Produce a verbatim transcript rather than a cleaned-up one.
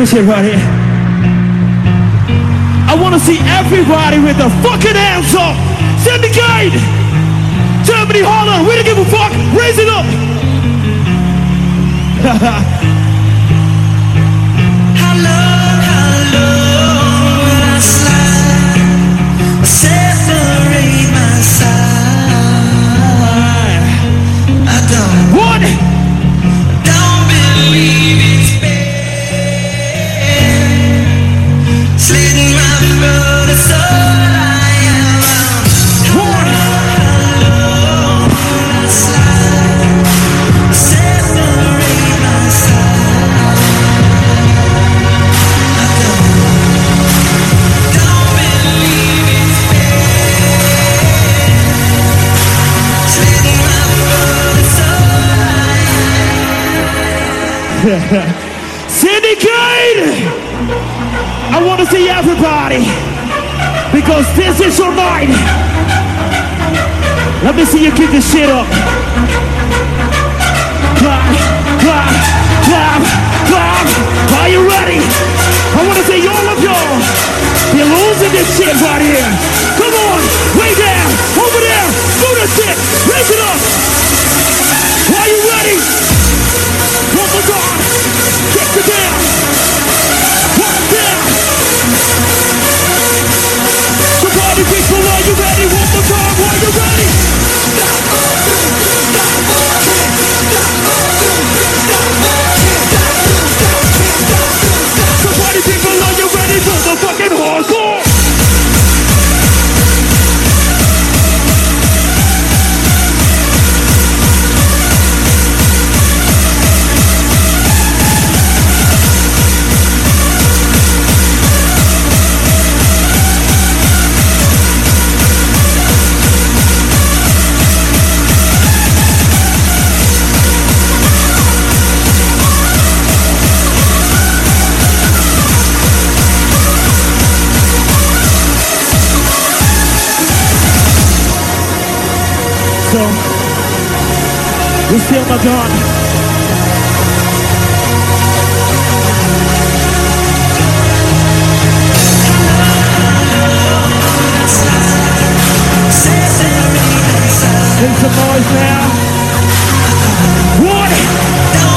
this shit right here. I want to see everybody with their fucking hands up. Syndicate! Germany, Holland, we don't give a fuck. Raise it up. How long, how long will I slide? Separate my side. I don't. What? Don't believe it's fair. Slitting my throat is all I am. What? How long will I slide? Separate my side. I don't. Don't believe it's fair. Slitting my throat is all I am. Syndicate! I want to see everybody because this is your night. Let me see you kick this shit up. Clap, clap, clap, clap. Are you ready? I want to see all of y'all. You're losing this shit right here. Come on, way down, over there. Do this shit. Raise it up. Are you ready? One more time. Kick it down. One down. So party people, are you ready? One more time. Are you ready? So party people, are you ready for the fucking hardcore? So, we're still not done. Make some noise now. What?